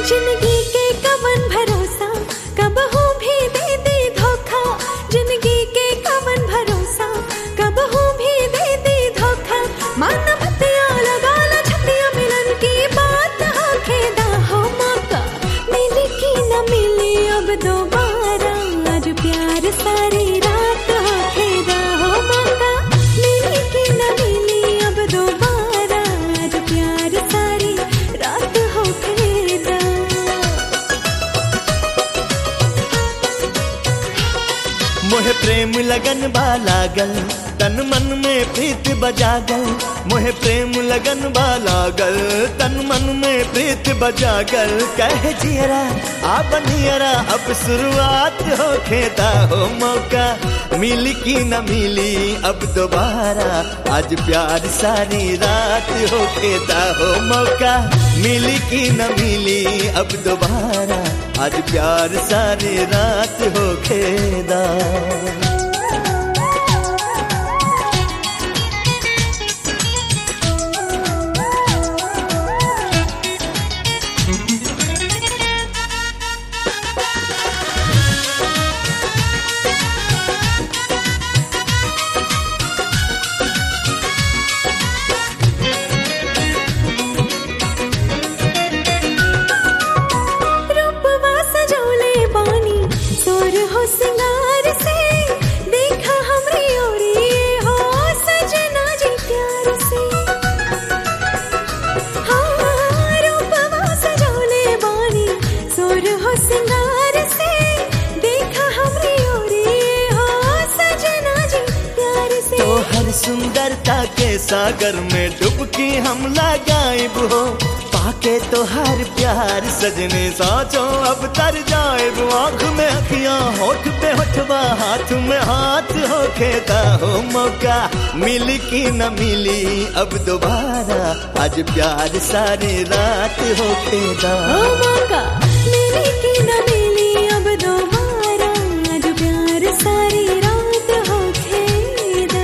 जिंदगी के कवन भरोसा कब हो भी दे दे धोखा, जिंदगी के कवन भरोसा कब हो भी दे दे धोखा। माना बत्तियां लगा ला छत्तियां मिलन की बात आखेदा हो मौका, मिली की न मिली अब दोबारा, आज प्यार सारी रात आखेदा हो मौका, मिली की न मिली अब दोबारा, आज प्यार सारी रात होखेदा। मोहे प्रेम लगन बा लागल, तन मन में प्रीत बजागल। मोहे प्रेम लगन बा लागल, तन मन में प्रीत बजागल। कहे जियरा आ बनियरा अब शुरुआत हो खेदा हो मौका, मिली की न मिली अब दोबारा, आज प्यार सारी रात हो खेदा हो मौका, मिली की न मिली अब दोबारा, आज प्यार सारी रात हो खेदा। सिंगार से देखा हमरी ओरी हो सजना जी प्यार से, हाँ रूपवा सजौले बानी सोर हो सिंगार से देखा हमरी ओरी हो सजना जी प्यार से। तो हर सुंदरता के सागर में डुबकी हम लगाएब हो, पाके तो हर प्यार सजने साचो अब तर जाएब। आँख में अखियाँ होठ पे होठवा हाथ में हाथ हो खेदा हो मौका, मिली की न मिली अब दोबारा, आज प्यार सारी रात हो खेदा हो मौका, मिली की न मिली अब दोबारा, आज प्यार सारी रात हो खेदा।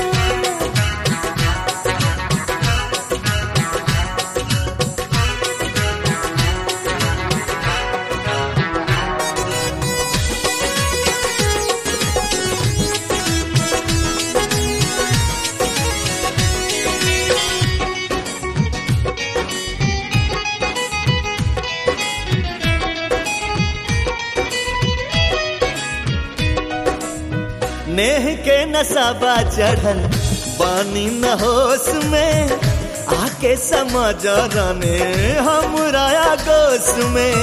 नेह के नसाबा चढ़ल बानी न होश में, आके समा जाने हमरा गोश में।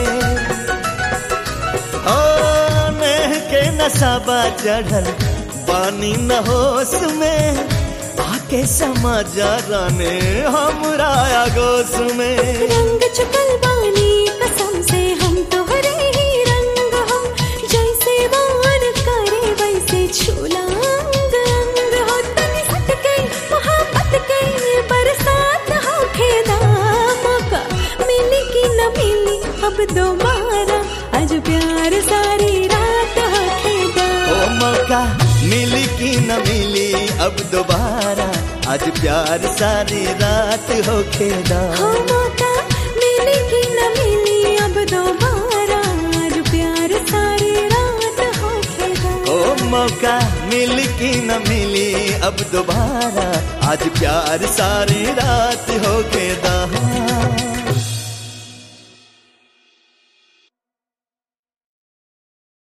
ओ नेह के नसाबा चढ़ल बानी न होश में, आके समा जाने हमरा गोश में। रंग चुकल बानी कसम से हम तोहरे ही रंग हो, जैसे बाण करे वैसे छूला अंग अंग हो। तनी सट के मोहब्बत के बरसात हो खेदा मौका, मिली की न मिली अब दोबारा, आज प्यार सारी रात हो खेदा। ओ मौका, मिली की न मिली अब दोबारा, आज प्यार सारी रात हो खेदा। हो मौका, मिली की न मिली अब दोबारा, आज प्यार सारी रात हो खेदा। ओ मौका, मिली की न मिली अब दोबारा, आज प्यार सारी रात हो खेदा।